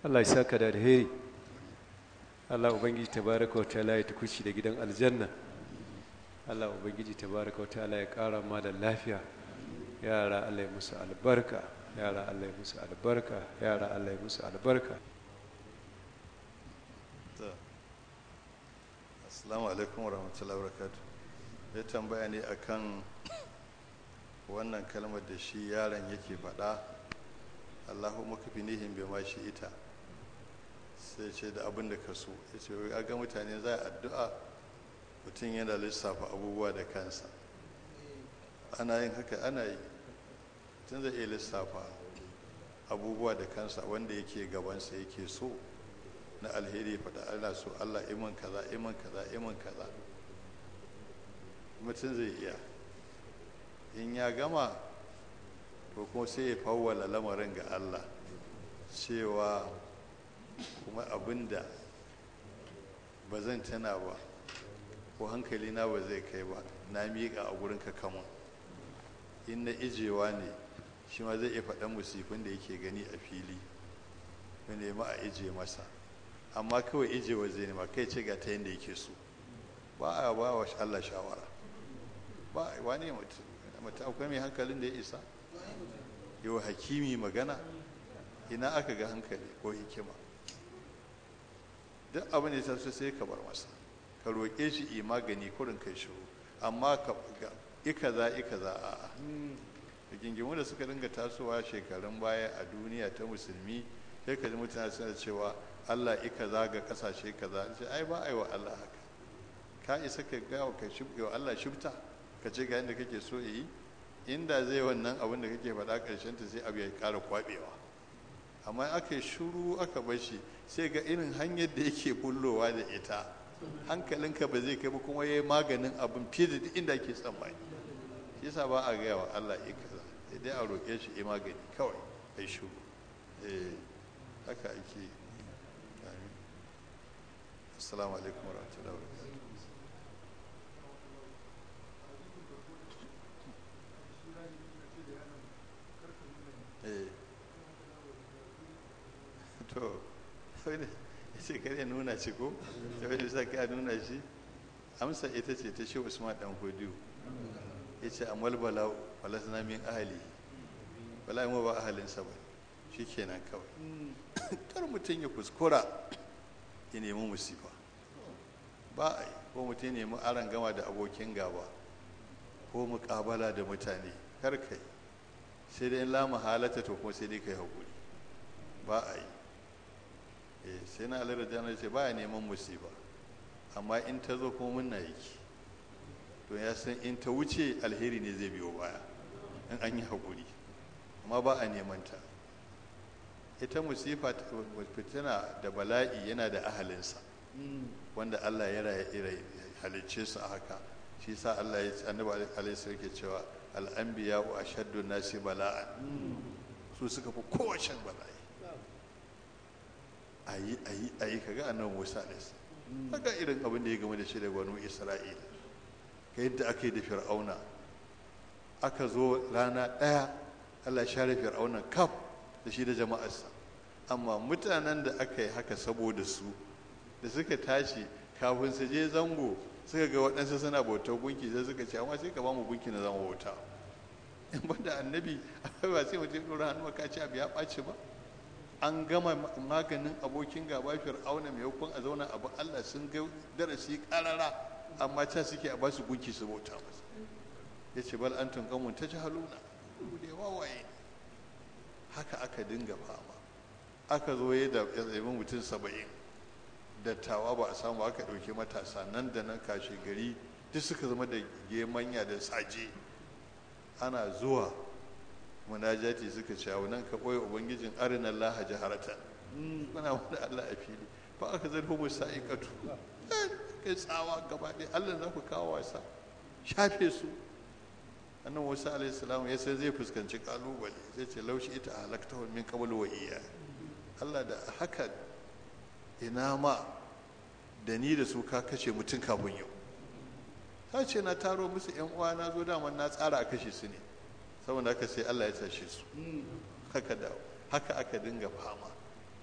Allah ya saka da alheri. Allah ubangiji tabaraka wa ta'ala ya tukuci da gidan aljanna. Allah ubangiji tabaraka wa ta'ala ya kara ma da lafiya. Yara Allah ya musu albarka, yara Allah ya musu albarka, yara Allah ya musu albarka. Assalamu alaikum wa rahmatullahi wa barakatuh. Ya tambaya ne akan wannan kalmar da shi yaron yake faɗa, Allahumma kafinihim bima ita. Sai ce da abin da ka so. Ya ce ga mutane za a addu'a mutum yana lissafa abubuwa da kansa. Ana yin haka, ana yi. Mutum zai iya lissafa abubuwa da kansa wanda yake gabansa yake so na alheri faɗa, ana so Allah iman kaza iman kaza iman kaza. Mutum zai iya, in ya gama to kuma sai ya fawwala lamarin ga Allah cewa kuma abinda ba zan tana ba ko hankali na ba zai kai ba na miƙa a gurin ka kama, in na ijewa ne shi ma zai iya faɗan musifin da yake gani a fili ya nema a ije masa, amma kawai ijewa zai nema kai ce ga ta yadda yake so. Ba a ba wa Allah shawara, ba wani mutum akwai mai hankalin da ya isa yau hakimi magana, ina aka ga hankali ko hikima? Duk abin da ya taso sai ka bar masa, ka roƙe shi yi magani kurin kai shiru, amma ka ga ikaza a rigingimu da suka dinga tasowa shekarun baya a duniya ta musulmi, sai ka ji mutane suna cewa Allah ikaza ga kasashe kaza, ce ai ba ai wa Allah haka. Ka isa ka ga wa Allah shibta ka ce ga inda kake so yi, inda zai wannan abin da kake faɗa ƙarshen ta sai abu ya ƙara kwaɓewa. Amma aka yi shuru aka bar shi sai ga irin hanyar da yake bullowa da ita, hankalinka ba zai kai ba kuma ya yi maganin abin fiye da duk inda ake tsammani. Shi yasa ba a gaya wa Allah kaza, sai dai a roƙe shi ya magani kawai a yi shuru. Haka ake. Assalamu alaikum wa rahmatullahi wa barakatuh. To wani ce kar ya nuna shi ko da wani sa ka nuna shi, amsa ita ce ta shi Usman dan Hodiyo. Ya ce amal bala'u falasna min ahali, bala'i mu ba ahalinsa ba, shi kenan kawai. Kar mutum ya kuskura ya nemi musifa, ba a yi, ko mutum ya nemi aron gama da abokin gaba ko muƙabala da mutane, kar kai, sai dai in la mahalata to kuma sai dai kai haƙuri, ba a yi. Sai na alar da ce ba ya neman musiba, amma in ta zo kuma muna yi, to ya san in ta wuce alheri ne zai biyo baya in an yi haƙuri, amma ba a neman ta. Ita musifa fitina da bala'i yana da ahalinsa wanda Allah ya halicce su a haka. Shi sa Allah ya ce, annabi alaihi yake cewa al'anbiya wa ashaddu nasi bala'an, su suka fi kowace bala'i. ayi kaga annabi Musa alaihi kaga irin abin da ya game da shi da banu Isra'ila, ka yadda aka yi da Fir'auna. Aka zo rana ɗaya Allah ya share Fir'auna kaf da shi da jama'arsa, amma mutanen da aka yi haka saboda su da suka tashi kafin su je zango suka ga waɗansu suna bautar gunki, sai suka ce amma sai ka ba mu gunki na zama bauta. In ba da annabi ba sai mutum ɗora hannu ka ce abu ya ɓaci ba. An gama maganin abokin gaba Fir'auna maimakon a zauna abu Allah, sun ga darasi ƙarara, amma ta suke a ba su gunki su bauta masa. Ya ce bal antum qaumun tajhaluna, da wawaye. Haka aka dinga fama, aka zo ya da mutum 70 dattawa ba a samu, aka ɗauki matasa nan da nan kashe gari duk suka zama da gemanya da saje. Ana zuwa munajati suka ce a nan ka ɓoye ubangijin arina Allah jaharatan, muna wani Allah a fili, ba aka zarfi musa aikatu kai tsawa gaba ɗaya, Allah za ku kawo wasa, shafe su. Annan Musa alaihi salam ya sai zai fuskanci kalubale, zai ce laushi ita halaktahu min qabl wa iyya. Allah da haka ina ma da ni da su ka kashe mutum kafin yau. Ta ce na taro musu yan uwa, na zo daman na tsara a kashe su ne, saboda haka sai Allah ya tashe su. Haka aka dinga fama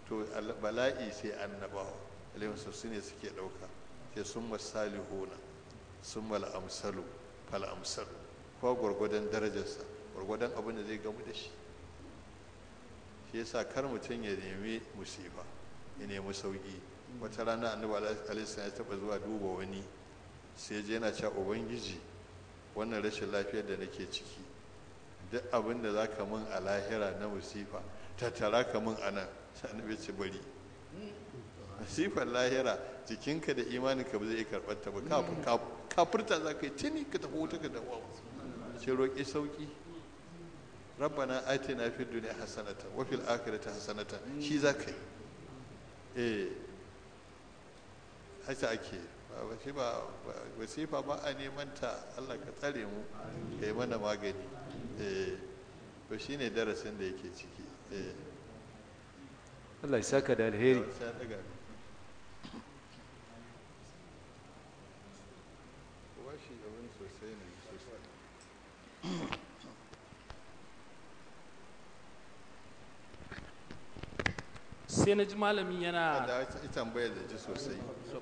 to bala'i sai annabawa alaihi su ne suke ɗauka sai sun masalihuna sun mal'amsalu fal'amsalu ko gwargwadon darajarsa gwargwadon abin da zai gamu da shi shi yasa kar mutum ya nemi musifa ya nemi sauki wata rana annabi alaihi ya taba zuwa duba wani sai je yana cewa ubangiji wannan rashin lafiyar da nake ciki duk abin da zaka min a lahira na musifa tattara ka min anan sai annabi ce bari musifar lahira jikinka da imaninka ba zai iya karɓar ta ba kafurta za ka yi tuni ka tafi wuta ka dawo ce roƙi sauƙi rabbana atina fid dunya hasanatan wa fil akhirati hasanatan shi za ka yi haka ake wasifa ba a neman ta Allah ka tsare mu ka yi mana magani to shine darasin da yake ciki Allah ya saka da alheri. sai na ji malami yana da tambayar da ji sosai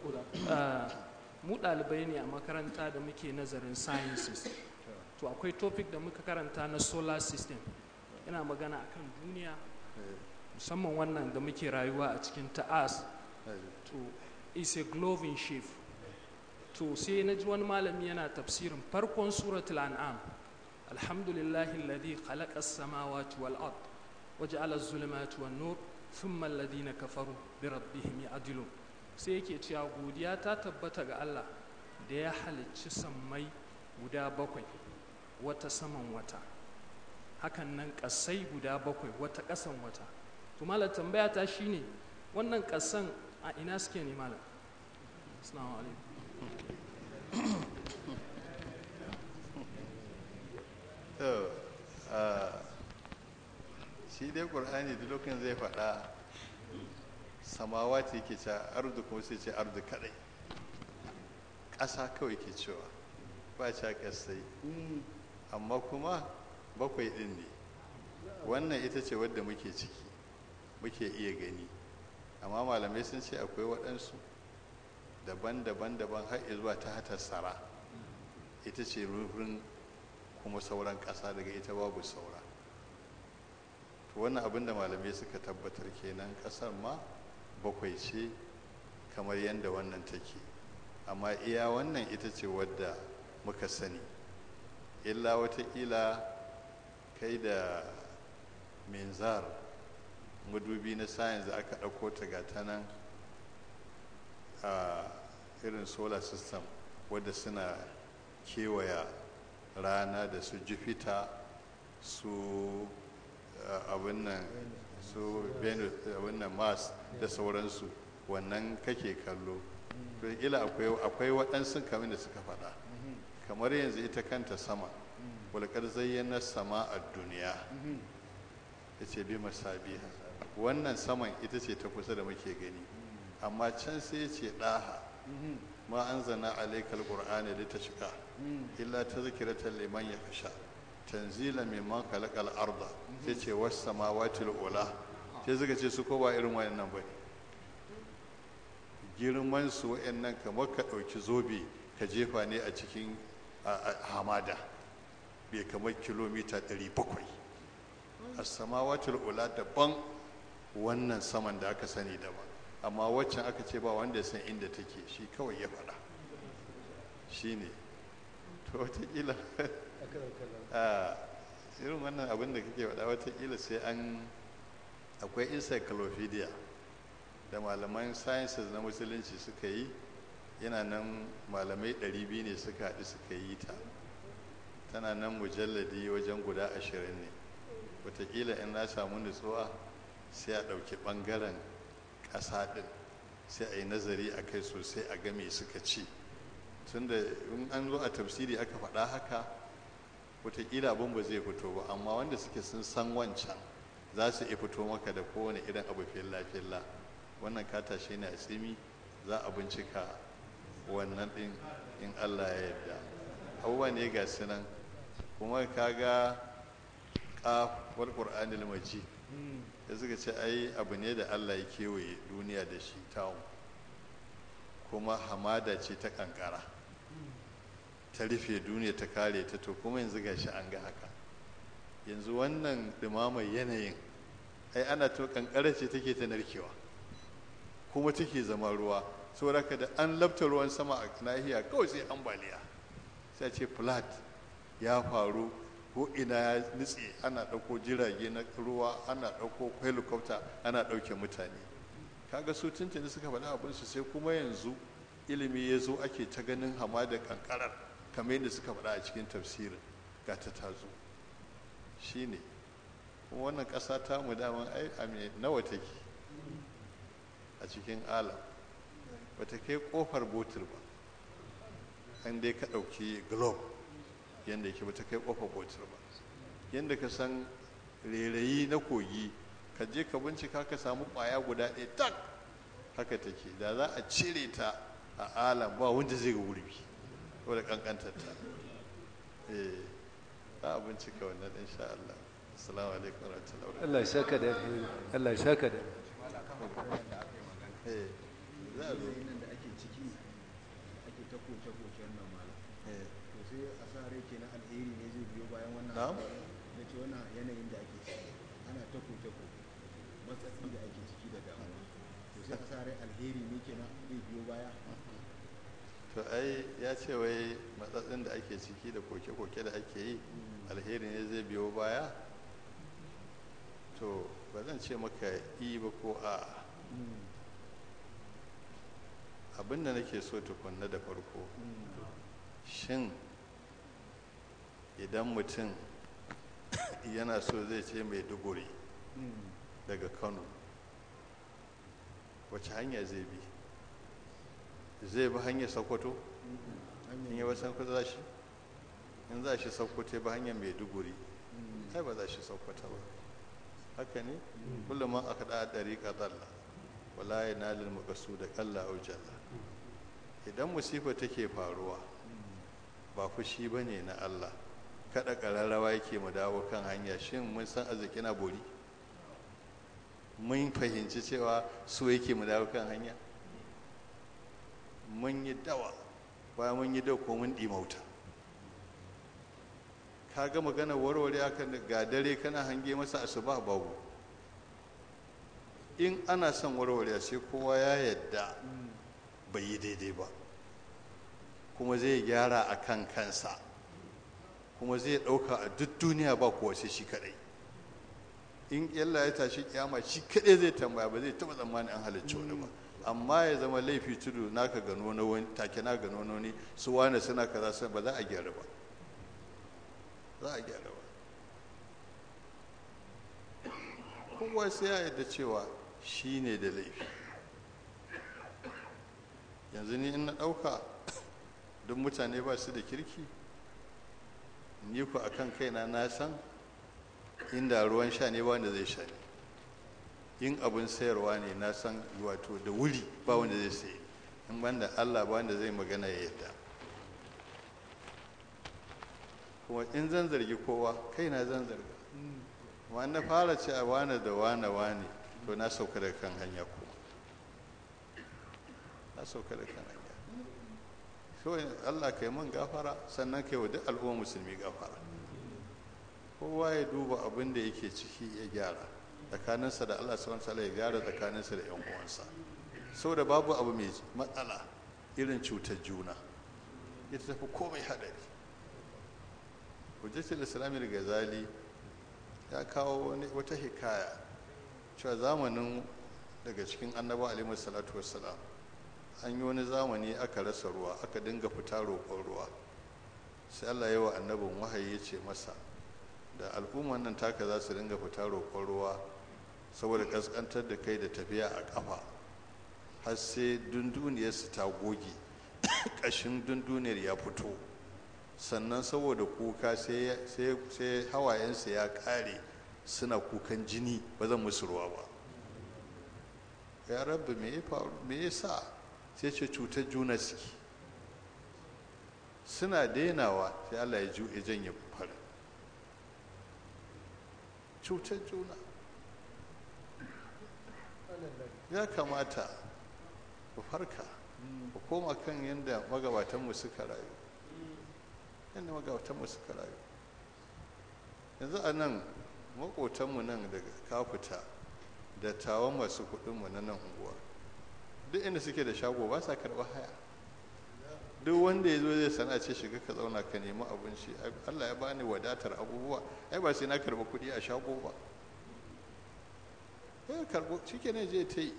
mu ɗalibai ne a makaranta da muke nazarin sciences to akwai topic da muka karanta na solar system yana magana akan duniya musamman wannan da muke rayuwa a cikin ta'as to is a globe in shape to sai na ji wani malami yana tafsirin farkon suratul an'am alhamdulillahi alladhi khalaqa as-samawati wal ard waja'ala az-zulumati wan nur thumma alladhina kafaru bi rabbihim ya'dilun sai yake cewa godiya ta tabbata ga Allah da ya halicci sammai guda bakwai wata saman wata hakan nan kasai guda bakwai wata kasan wata to malam tambaya ta shine wannan kasan a ina suke ne malam assalamu alaikum shi dai ƙur'ani duk lokacin zai faɗa samawati yake cewa ardu kuma sai ce ardu kadai ƙasa kawai ke cewa ba ca ƙasai amma kuma bakwai ɗin ne wannan ita ce wadda muke ciki muke iya gani amma malamai sun ce akwai waɗansu daban-daban har zuwa ta hatar sara ita ce rufin kuma sauran ƙasa daga ita babu saura to wannan abin da malamai suka tabbatar kenan ƙasar ma bakwai ce kamar yadda wannan take amma iya wannan ita ce wadda muka sani illa watakila kai da minzar madubi na science da aka ɗauko ta gata nan a irin solar system wadda suna kewaya rana da su jupiter su abin nan su venus abin nan mars da sauransu wannan kake kallo to ila akwai waɗansu kamar da suka faɗa kamar yanzu ita kanta sama walƙar zayyana sama a duniya ya ce bi masabiha wannan saman ita ce ta kusa da muke gani amma can sai ya ce ɗaha ma an zana alaikal ƙur'ani da ta shiga illa ta zikiratan liman ya kasha tanzila mimman kalakal arda sai ce wasu samawatil ula sai suka ce su ko ba irin wayannan ba ne girman su wayannan kamar ka ɗauki zobe ka jefa ne a cikin hamada bai kamar kilomita 700 a samawatil ula daban wannan saman da aka sani daban amma waccan aka ce ba wanda ya san inda take shi kawai ya faɗa shi ne to watakila irin wannan abin da kake faɗa watakila sai an akwai encyclopedia da malaman sciences na musulunci suka yi yana nan malamai 200 ne suka haɗu suka yi ta tana nan mujalladi wajen guda 20 ne watakila in na samu nutsuwa sai a ɗauki ɓangaren ƙasa ɗin sai a yi nazari a kai sosai a game suka ci tunda in an zo a tafsiri aka faɗa haka wataƙila abin ba zai fito ba amma wanda suke sun san wancan za su iya fito maka da kowane irin abu filla-filla wannan ka tashe ne a tsimi za a bincika wannan ɗin in Allah ya yarda abubuwa ne ga su nan kuma ka ga ƙafar ƙur'anil maji da suka ce ai abu ne da Allah ya kewaye duniya da shi tawo, kuma hamada ce ta kankara ta rufe duniya ta kare ta, to kuma yanzu gashi an ga haka. Yanzu wannan dumamar yanayin ai ana to kankara ce take ta narkewa kuma take zama ruwa, saboda da an labta ruwan sama a nahiya kawai sai ambaliya, sai ce flat ya faru ko ina ya nutse, ana ɗauko jirage na ruwa, ana ɗauko helicopter, ana ɗauke mutane. Kaga su tuntuni suka faɗi abinsu, sai kuma yanzu ilimi ya zo ake ta ganin hamada kankarar kamar yadda suka faɗa a cikin tafsirin ga ta tazo. Shi ne kuma wannan ƙasa ta mu daman ai a me nawa take a cikin alam, ba ta kai ƙofar botul ba, an dai ka ɗauki globe yadda yake, ba ta kai ƙofar botul ba. Yadda ka san rairayi na kogi, ka je ka bincika ka samu ƙwaya guda ɗaya tak, haka take. Da za a cire ta a alam ba wanda zai ga gurbi wadda ƙanƙantar ta. Za a bincika wannan insha Allah. Assalamu alaikum warahmatullahi wabarakatuh. Allah ya saka da Allah ya saka da za a zo nan da ake ciki ake ta koke-koken nan malam, to sai a sa rai kenan alheri ne zai biyo bayan wannan na'am da ce wannan yanayin da ake ciki ana ta koke-koke matsatsi da ake ciki da damuwa, to sai a sa rai alheri ne kenan zai biyo baya. to ai ya ce wai matsatsin da ake ciki da koke-koke da ake yi alheri ne zai biyo baya, to ba zan ce maka yi ba ko a. Abinda nake so tukunna da farko, shin idan mutum yana so zai ce mai duguri daga Kano, wace hanya zai bi? Zai bi hanyar Sokoto? In yi wasan kusa za shi? In za shi Sokoto ba hanyar mai duguri, ai ba za shi Sokoto ba. Haka ne? Kullum man aka da ɗariƙa zalla, wala ya nalil makasu da ƙalla au jalla. Idan musifa take faruwa ba fushi ba ne na Allah, kada ƙararrawa yake mu dawo kan hanya. Shin mun san arziki na bori? Mun fahimci cewa so yake mu dawo kan hanya? Mun yi dawa, bayan mun yi dawa ko mun ɗimauta. Ka ga magana warware haka ga dare kana hange masa asuba babu. In ana son warware sai kowa ya yadda bai yi daidai ba, kuma zai gyara a kan kansa, kuma zai ɗauka a duk duniya ba kuwa sai shi kaɗai. In yalla ya tashi kiyama shi kaɗai zai tambaya, ba zai taɓa tsammanin an halicci wani ba. Amma ya zama laifi tudu naka gano na wani, take na gano na wani, su wane suna kaza, ba za a gyara ba. Za a gyara ba. Kowa sai ya yarda cewa shi ne da laifi. Yanzu ni in na ɗauka don mutane ba su da kirki, ni ku a kan kaina na san inda ruwan sha ne ba wanda zai sha ne, in abin sayarwa ne na san wato da wuri ba wanda zai sayi, in banda Allah ba wanda zai magana ya yadda. Kuma in zan zargi kowa kaina zan zarga, amma na fara ce a wane da wane to na sauka daga kan hanya kuma na sauka daga kan hanya. So Allah kai mun gafara, sannan kai wa duk al'umma musulmi gafara. Kowa ya duba abin da yake ciki ya gyara tsakaninsa da Allah subhanahu wa ta'ala, ya gyara tsakaninsa da 'yan uwansa. Saboda babu abu mai matsala irin cutar juna, ita tafi komai hadari. Hujjatul Islam al-Ghazali ya kawo wata hikaya cewa zamanin daga cikin annabawa alaihi salatu wassalam an yi wani zamani aka rasa ruwa, aka dinga fita roƙon ruwa. Sai Allah ya wa annabin wahayi ya ce masa da al'umman nan taka za su dinga fita roƙon ruwa saboda ƙasƙantar da kai da tafiya a ƙafa har sai dunduniyarsu ta goge, ƙashin dunduniyar ya fito, sannan saboda kuka sai hawayensu ya ƙare, suna kukan jini, ba zan musu ruwa ba. Ya rabbi me ya faru, me ya sa? Sai ce cutar juna suke, suna dainawa sai Allah ya janye farin. Cutar juna ya kamata ku farka ku koma kan yadda magabatanmu suka rayu yanzu a nan makotanmu nan daga kafuta da tawon masu kudinmu na nan unguwa duk inda suke da shago ba sa karɓar haya duk wanda ya zo zai sana ce shiga ka zauna ka nemi abinci Allah ya bani wadatar abubuwa ai ba sai na karɓa kuɗi a shago ba ya karɓo shi ke ne je ta yi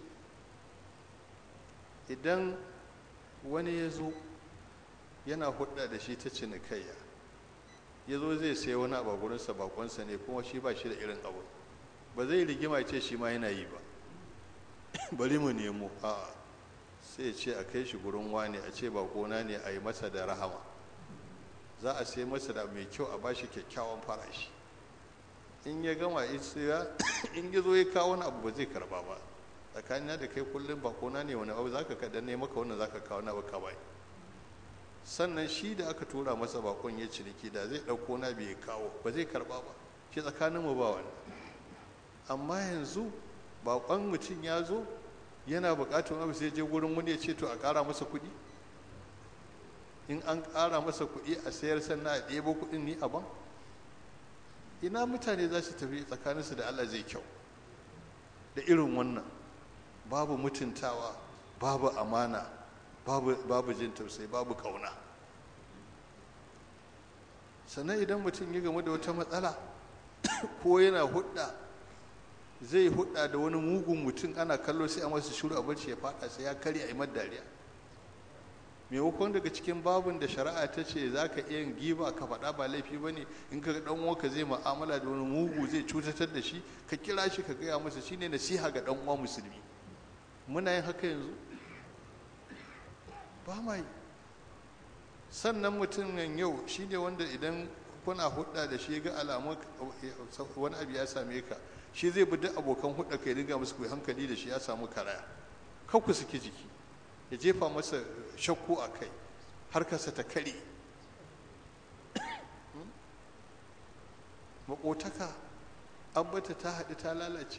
idan wani ya zo yana hudda da shi ta cinikayya ya zo zai sai wani abu a gurinsa bakonsa ne kuma shi ba shi da irin abu ba zai rigima ya ce shi ma yana yi ba bari mu nemo a'a sai ce a kai shi gurin wani a ce bakona ne a yi masa da rahama za a sai masa da mai kyau a bashi kyakkyawan farashi in ya gama in ya zo ya kawo wani abu ba zai karba ba tsakanin da kai kullum bakona ne wani abu za ka kaɗan ne maka wannan za ka kawo na baka bai sannan shi da aka tura masa bakon ya ciniki da zai ɗauko na bai kawo ba zai karba ba shi tsakaninmu ba wani amma yanzu bakon mutum ya zo yana buƙatar abu sai je gurin wani ya ce to a ƙara masa kuɗi in an ƙara masa kuɗi a sayar sannan a ɗebo kuɗin ni a ban ina mutane za su tafi tsakaninsu da Allah zai kyau da irin wannan babu mutuntawa babu amana babu jin tausayi babu ƙauna sannan idan mutum ya gamu da wata matsala ko yana hudda zai hudda da wani mugun mutum ana kallo sai a masa shuru a barci ya fada sai ya karya a dariya maimakon daga cikin babin da shari'a ta ce za ka iya giba ka faɗa ba laifi ba ne in ka ɗan uwanka zai mu'amala da wani mugu zai cutatar da shi ka kira shi ka gaya masa shine nasiha ga ɗan uwa musulmi muna yin haka yanzu ba ma yi sannan mutum nan yau shine wanda idan kuna hudda da shi ga alamun wani abu ya same ka shi zai bi duk abokan hudda kai riga musu ku hankali da shi ya samu karaya kar ku suke jiki ya jefa masa shakku a kai harkarsa ta kare makotaka an bata ta haɗu ta lalace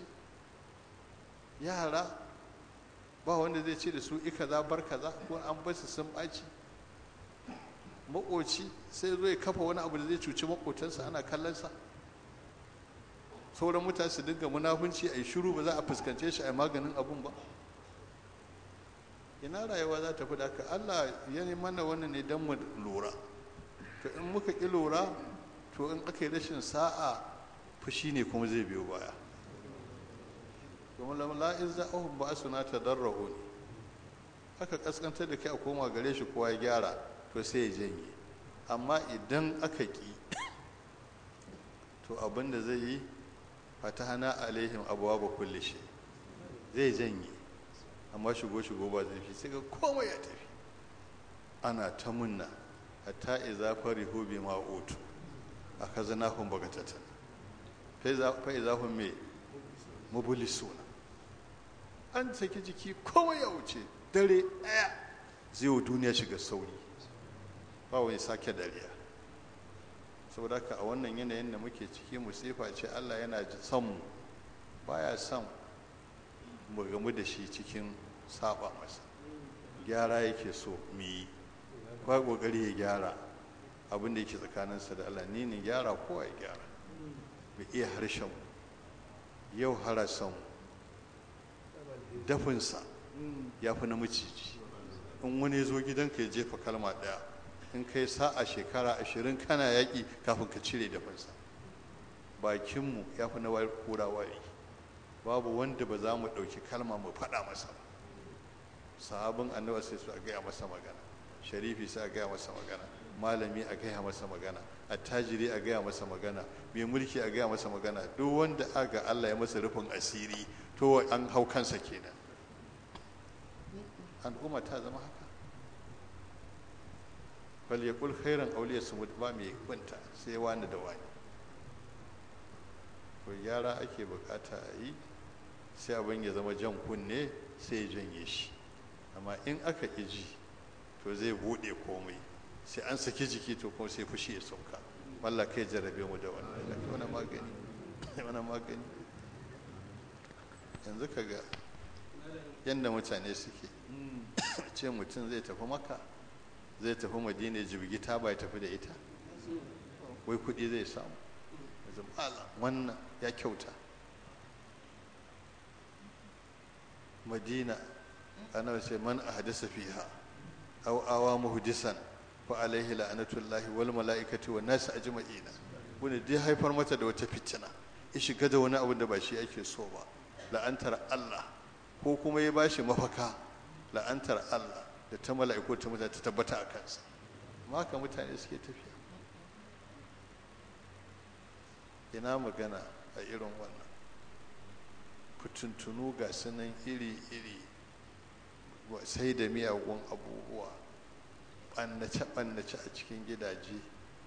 yara ba wanda zai ce da su kaza bar kaza ko an basu sun ɓaci makoci sai zo ya kafa wani abu da zai cuci makotansa ana kallonsa sauran mutane su dinga munafunci a yi shiru ba za a fuskance shi a maganin abun ba ina rayuwa za ta fi da Allah ya yi mana wannan ne don mu lura to in muka ƙi lura to in aka yi rashin sa'a fushi ne kuma zai biyo baya kuma la'in za'ahun ba su na ta darra'u ne aka kaskantar da kai a koma gare shi kowa ya gyara to sai ya janye amma idan aka ƙi to abin da zai yi fatahana alaihim abuwa ba kulle shi zai janye amma shigo ba zai fi sai ga komai ya tafi ana ta munna hatta iza farihu bi ma utu akaznahum bagatatan fa iza hum me mubulisuna an saki jiki komai ya wuce dare daya zai wa duniya shiga sauri ba wani sake dariya saboda haka a wannan yanayin da muke ciki musifa ce Allah yana son mu baya son mu gamu da shi cikin saba masa gyara yake so mu yi ba kokari ya gyara abin da yake tsakaninsa da Allah ni ne gyara ko ya gyara mu iya harshen mu yau harasan dafinsa ya fi na maciji in wani ya zo gidanka ya jefa kalma ɗaya in kai sa'a shekara 20 kana yaƙi kafin ka cire dafinsa bakinmu ya fi na kura wari babu wanda ba za mu ɗauki kalma mu faɗa masa ba sahabin annabi sai su a gaya masa magana sharifi sai a gaya masa magana malami a gaya masa magana attajiri a gaya masa magana mai mulki a gaya masa magana duk wanda aga Allah ya masa rufin asiri to an hau kansa kenan al'umma ta zama haka fal yaqul khairan awliya sumut ba mai kwanta sai wani da wani to yara ake bukata a yi sai abin ya zama jan kunne sai ya janye shi amma in aka ji to zai bude komai sai an saki jiki to kuma sai fushi ya sauka wallah kai jarabe mu da wannan magani yanzu kaga yadda mutane suke ce mutum zai tafi maka zai tafi madina jibgi ta bai tafi da ita wai kuɗi zai samu malam wannan ya kyauta. madina ana sai man ahdasa fiha aw awa muhdisan fa alaihi la'natullahi wal mala'ikati wan nas ajma'ina wanda dai haifar mata da wata fitina ya shiga da wani abu da ba shi ake so ba la'antar Allah ko kuma ya bashi mafaka la'antar Allah da ta mala'iku ta mutane ta tabbata a kansa. amma haka mutane suke tafiya. ina magana a irin wannan fituntunu ga sunan iri-iri sai da miyagun abubuwa ɓannace-ɓannace a cikin gidaje.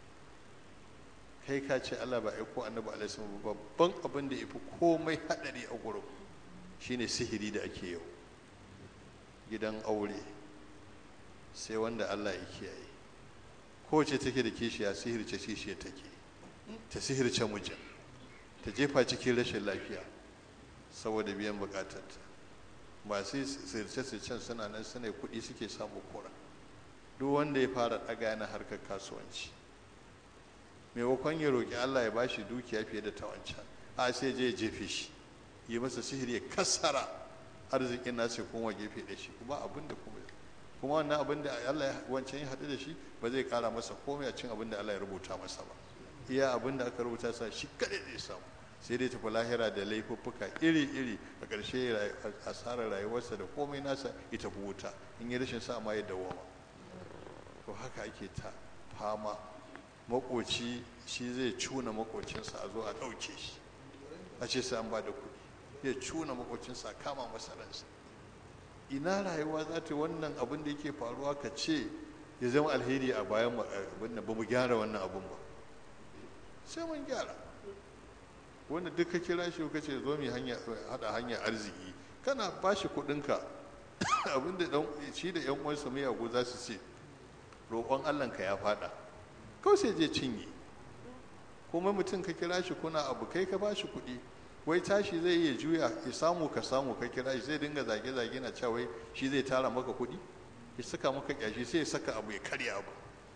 kai ka ce Allah ba aiko annabi alaihi wasallam babban abin da yafi komai hadari a gurin shine sihiri da ake yau gidan aure sai wanda Allah ya kiyaye. kowace take da kishiya sihirce kishiya take ta sihirce mijin ta jefa cikin rashin lafiya saboda biyan bukatarta. masu sirce-sircen suna nan suna kuɗi suke samu kura. duk wanda ya fara ɗaga na harkar kasuwanci maimakon ya roƙi Allah ya bashi dukiya fiye da ta wancan a sai je jefe shi yi masa sihiri ya kassara arzikin nasa kuma gefe da shi kuma abin da kuma wannan abin da Allah wancan ya haɗu da shi ba zai ƙara masa komai a cin abin da Allah ya rubuta masa ba. iya abin da aka rubuta sa shi kaɗai zai samu sai dai tafi lahira da laifuffuka iri-iri a ƙarshe asarar rayuwarsa da komai nasa ita wuta in yi rashin sa ma ya dawoma. to haka ake ta fama. makoci shi zai cuna makocinsa a zo a ɗauke shi a ce sai an ba da kuɗi ya cuna makocinsa a kama masa ransa. ina rayuwa za ta wannan abin da yake faruwa ka ce ya zama alheri a bayan abin da ba mu gyara wannan abin ba sai mun gyara. wanda duk ka kira shi ka ce zo mu haɗa hanyar arziki kana ba shi kuɗinka abin da shi da yan uwansa miyagu za su ce roƙon Allahnka ya faɗa kawai sai je cinye. kuma mutum ka kira shi kuna abu kai ka ba shi kuɗi wai tashi zai iya juya ya samu ka kira shi zai dinga zage-zage na cewa shi zai tara maka kuɗi ya saka maka kyashi sai ya saka abu ya karya abu.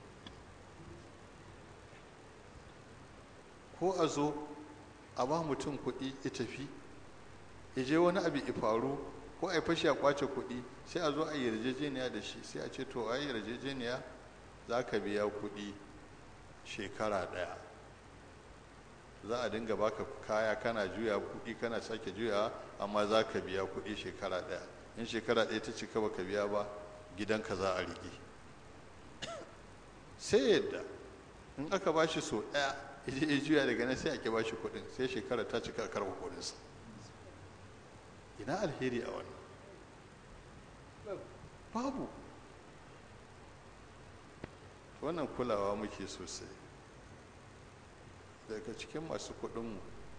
ko a zo a ba mutum kuɗi ya tafi ya je wani abu ya faru ko a yi fashi a kwace kuɗi sai a zo a yi yarjejeniya da shi sai a ce to a yi yarjejeniya za ka biya kuɗi shekara ɗaya za a dinga baka kaya kana juya kuɗi kana sake juya amma za ka biya kuɗi shekara ɗaya in shekara ɗaya ta cika baka biya ba gidanka za a riƙe. sai yadda in aka ba shi so ɗaya ya juya daga nan sai ake ba shi kuɗin sai shekara ta cika a karɓa kuɗinsa. ina alheri a wannan babu. wannan kulawa muke sosai. daga cikin masu kuɗinmu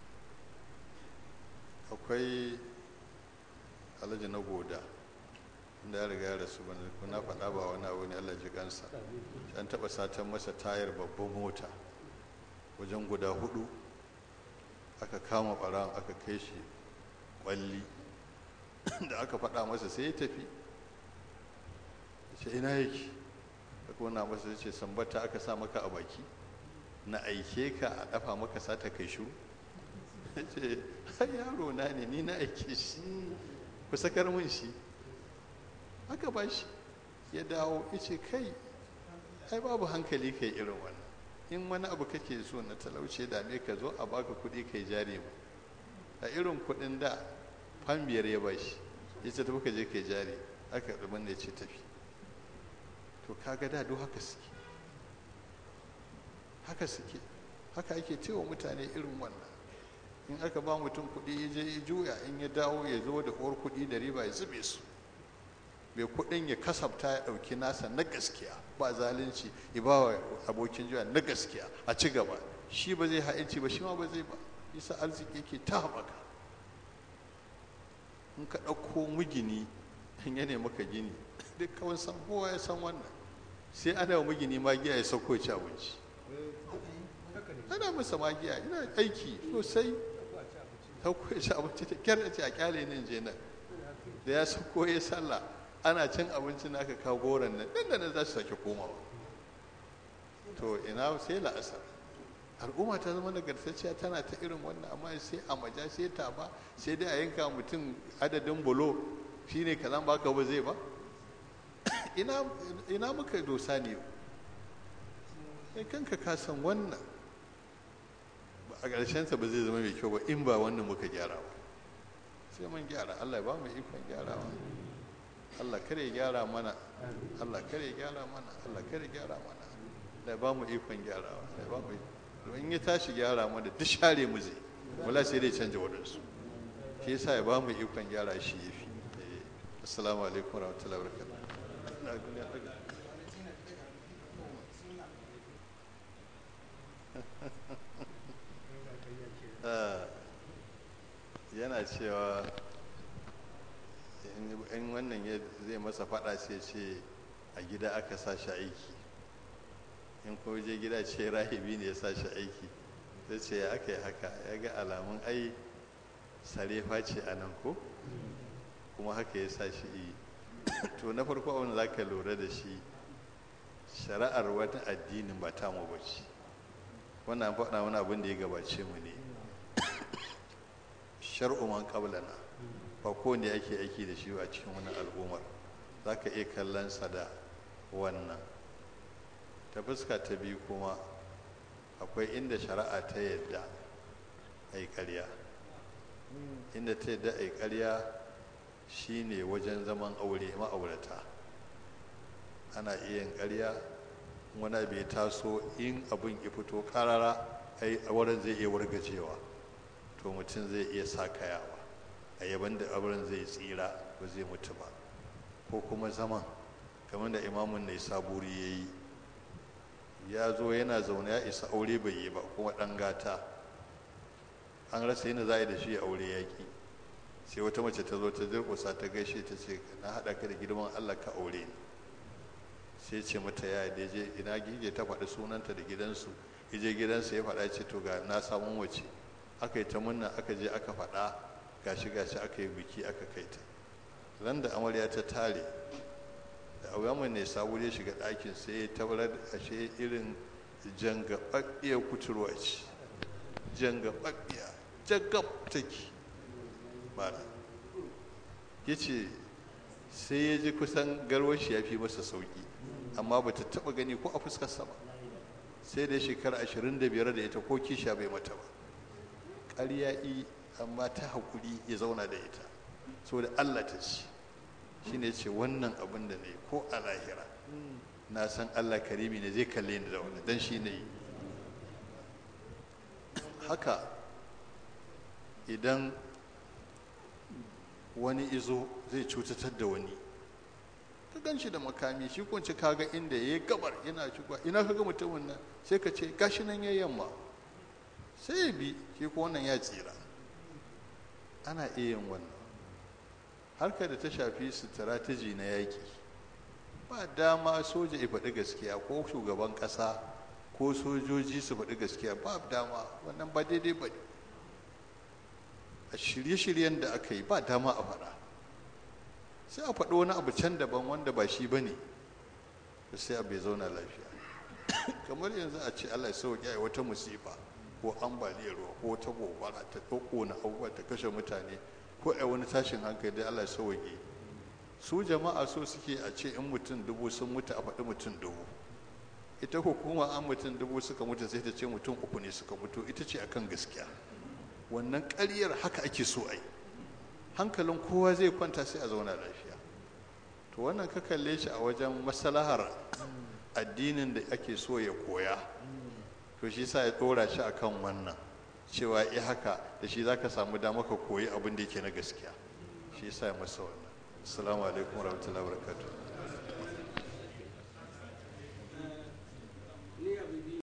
akwai alhaji na goda inda ya riga ya rasu bane kuna faɗa ba wani abu ne Allah ji kansa an taɓa satan masa tayar babban mota wajen guda 4 aka kama ɓaran aka kai shi ƙwalli da aka faɗa masa sai ya tafi ce ina yake aka wana masa ya ce sambata aka sa maka a baki na aike ka a dafa maka sata kai shiru ce yaro na ne ni na aike shi ku sakar min shi aka ba shi ya dawo ya ce kai ai babu hankali kai irin wannan in wani abu kake so na talauce dame ka zo a baka kuɗi kai jari mu a irin kuɗin da fan 5 ya bashi ya ce tafi ka je kai jari aka ɗumin ne ce tafi. to kaga da duk haka suke haka ake cewa mutane irin wannan. in aka ba mutum kuɗi ya je ya juya in ya dawo ya zo da uwar kuɗi da riba ya zube su mai kuɗin ya kasafta ya ɗauki nasa na gaskiya ba zalunci ya ba wa abokin juya na gaskiya a ci gaba shi ba zai ha'inci ba shi ma ba zai ba isa arziki yake ta haɓaka. in ka ɗauko mugini in ya maka gini duk kawai san kowa ya san wannan sai ana wa mugini magiya ya sauko ci abinci ana masa magiya ina aiki sosai sauko ci abinci da kyar ce a kyale nan je nan da ya sauko ya sallah ana cin abincin aka kawo goron nan dan da nan za su sake komawa. To ina sai la'asar al'umma ta zama nagartacciya tana ta irin wannan, amma sai a maja sai taba sai dai a yanka mutum adadin bulo shine kazan baka ba zai ba. ina muka dosa ne kai kanka ka san wannan a ƙarshensa ba zai zama mai kyau ba in ba wannan muka gyara ba. Sai mun gyara. Allah ya ba mu ikon gyarawa. Allah kare gyara mana, Allah kare gyara mana, Allah kare gyara mana. Allah ya ba mu ikon gyarawa. Allah ya ba mu in ya tashi gyara mana duk share mu zai wala sai dai canja wadansu. Shi yasa ya ba mu ikon gyara shi yafi. Assalamu alaikum warahmatullahi wabarakatuh. Yana cewa in wannan zai masa fada sai ce a gida aka sa shi aiki, in ko je gida ce rahibi ne ya sa shi aiki, sai ce ya aka yi haka, ya ga alamun ai sarefa ce a nan ko kuma haka ya sa shi yi. To na farko abin za ka lura da shi, shari'ar wata addinin ba ta mu bace, wannan faɗa wani abin da ya gabace mu ne. Shar'u man qablana ba ko ne ake aiki da shi a cikin wannan al'ummar, za ka iya kallon sa da wannan. Ta fuska ta biyu kuma akwai inda shari'a ta yadda a yi ƙarya, inda ta yadda a yi ƙarya shine wajen zaman aure ma'aurata. Ana iya yin ƙarya, wani bai taso in abin ya fito ƙarara ai auren zai iya wargajewa, to mutum zai iya sakayawa a yaban da auren zai tsira ba zai mutu ba. Ko kuma zaman kamar da imamun ne saburi ya yi, ya zo yana zaune ya isa aure bai yi ba kuma ɗan gata, an rasa yana za a yi da shi aure yaƙi, sai wata mace ta zo ta durƙusa ta gaishe ta ce na haɗa ka da girman Allah ka aure ni. Sai ce mata ya da je ina gige ta faɗi sunanta da gidansu, ije gidansa ya faɗa ce to ga na samu wace, aka yi ta munna aka je aka faɗa gashi aka yi biki aka kai ta. Ran da amarya ta tare da auyamun ne sabu ya shiga ɗakin sai ya tabbatar ashe irin jangaɓaɓɓiyar kuturwa ce, jangaɓaɓɓiya jagab take ba. Ya ce sai ya ji kusan garwashi ya fi masa sauƙi, amma ba ta taɓa gani ko a fuskarsa ba, sai da shekara 25 da ita ko kisha bai mata ba. Ƙarya amma ta haƙuri ya zauna da ita saboda Allah ta ci. Shi ne ce wannan abin da ne ko a lahira na san Allah karimi ne zai kalle ni da wani don shi ne yi haka. Idan wani izo zai cutatar da wani, ka gan shi da makami, shi kunci kaga inda ya yi gabar yana shiga, ina kaga mutumin nan sai ka ce gashi nan ya yamma, sai ya bi shi ko wannan ya tsira. Ana iya yin wannan. Harkar da ta shafi strategy na yaƙi, ba dama soja ya faɗi gaskiya ko shugaban ƙasa ko sojoji su faɗi gaskiya, ba dama, wannan ba daidai ba. A shirye-shiryen da aka yi ba dama a faɗa, sai a faɗi wani abu can daban wanda ba shi ba ne, sai a bai zauna lafiya. Kamar yanzu a ce Allah ya sauƙi a wata musifa ko ambaliyar ruwa ko ta gobara ta ƙona abubuwa ta kashe mutane ko a wani tashin hankali da Allah ya sauƙi. Su jama'a so suke a ce in mutum 1000 sun mutu a faɗi mutum 1000. Ita hukuma an mutum 1000 suka mutu sai ta ce mutum 3 ne suka mutu, ita ce akan gaskiya. Wannan ƙaryar haka ake so a yi, hankalin kowa zai kwanta sai a zauna lafiya. To wannan ka kalle shi a wajen maslahar addinin da ake so ya koya, to shi sa ya ɗora shi akan wannan cewa haka da shi za ka samu dama ka koyi abin da yake na gaskiya, shi sa ya masa wannan. Assalamu alaikum warahmatullahi wabarakatuh.